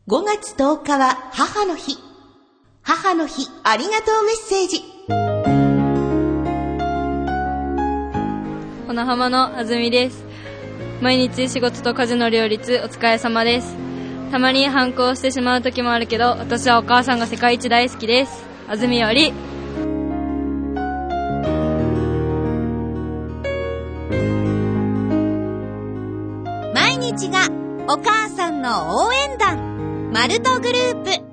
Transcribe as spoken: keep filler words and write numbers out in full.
ごがつとおかは母の日。母の日ありがとうメッセージ。 小名浜のあずみです。毎日仕事と家事の両立お疲れ様です。たまに反抗してしまう時もあるけど、私はお母さんが世界一大好きです。あずみより。 毎日がお母さんの応援団、マルトグループ。